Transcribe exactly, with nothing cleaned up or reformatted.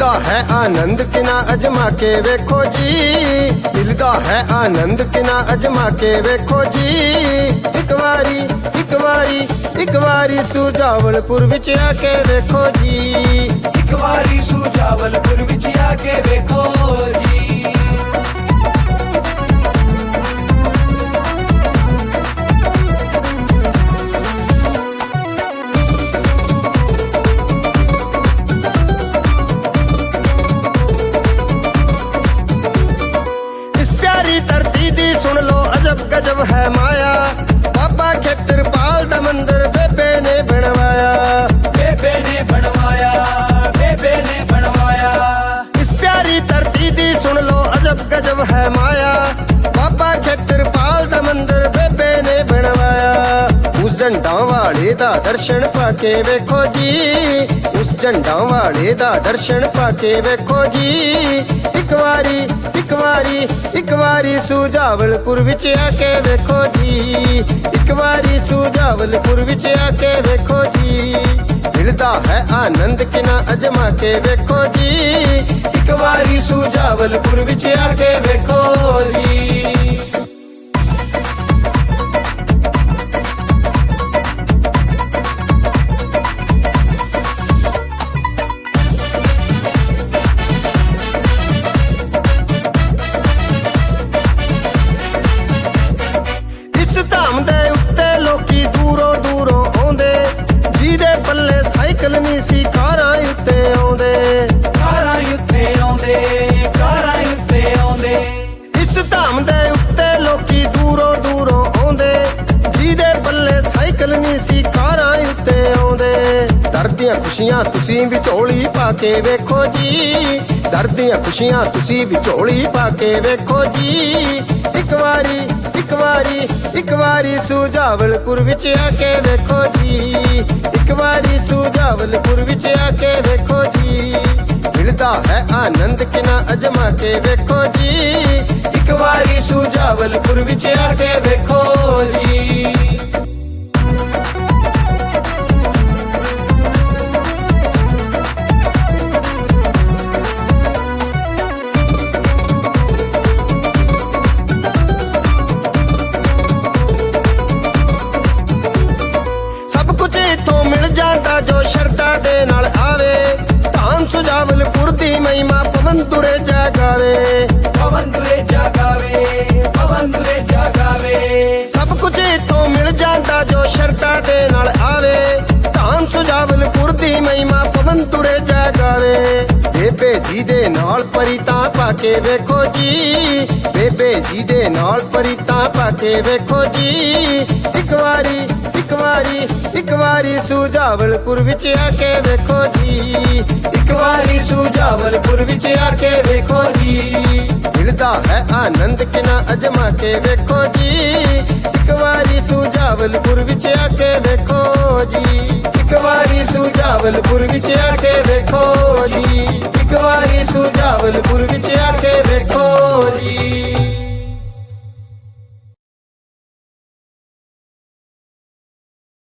मिलदा है आनंद किना अजमा के वेखो जी, मिलदा है आनंद किना अजमा के वेखो जी। एक वारी एक वारी एक वारी सुजावलपुर विच आके वेखो जी, एक वारी सुजावलपुर विच आके वेखो जी। धरती दी सुन लो अजब गजब है माया, बाबा खेतरपाल दा मंदिर बेबे ने बनवाया, बेबे ने बनवाया, बेबे ने बनवाया। इस प्यारी धरती दी सुन लो अजब गजब है माया, बाबा खेतरपाल दा मंदिर बेबे ने बनवाया। उस झंडा वाले दा दर्शन पाके वेखो जी, उस झंडा वाले दा दर्शन पाके वेखो जी। एक वारी एक वारी एक वारी सुजावलपुर विच आके वेखो जी, एक वारी सुजावलपुर विच आके वेखो जी। मिलदा है आनंद किना अजमा के वेखो जी, एक वारी सुजावलपुर विच आके वेखो जी। साइकिल नहीं सी कारां उत्ते आउंदे, कारां उत्ते आउंदे, कारां उत्ते आउंदे। इस धाम दे उत्ते लोकी दूरों दूरों आउंदे, जिहदे पल्ले साइकिल नहीं सी कारां उत्ते आउंदे। दर्द दियां खुशियां तुसीं विचोली पाके वेखो जी, दर्द दियां खुशियां तुसीं विचोली पाके वेखो जी। एक वारी एक वारी एक वारी सुजावलपुर विच आके वेखो जी, एक वारी सुजावलपुर विच आके वेखो जी। मिलदा है आनंद किना अजमा के वेखो जी, एक वारी सुजावलपुर विच आके वेखो जी। इथों मिल जाता जो शरदा दे नाल आवे, धाम सुजावलपुर दी महिमा पवन तुरे जागावे, पवन तुरे जागावे, पवन तुरे जागावे। सब कुछ इथों मिल जाता जो शरदा दे नाल आवे, धाम सुजावलपुर दी महिमा पवन तुरे जागावे। बेबे जी दे नाल परितां पाके वेखो जी, बेबे जी दे नाल परितां पाके वेखो जी। एक वारी एक वारी एक वारी सुजावलपुर विच आके वेखो जी, एक वारी सुजावलपुर विच आके वेखो जी। मिलदा है आनंद किना अजमा के वेखो जी, एक वारी सुजावलपुर विच आके वेखो जी, एक वारी सुजावलपुर विच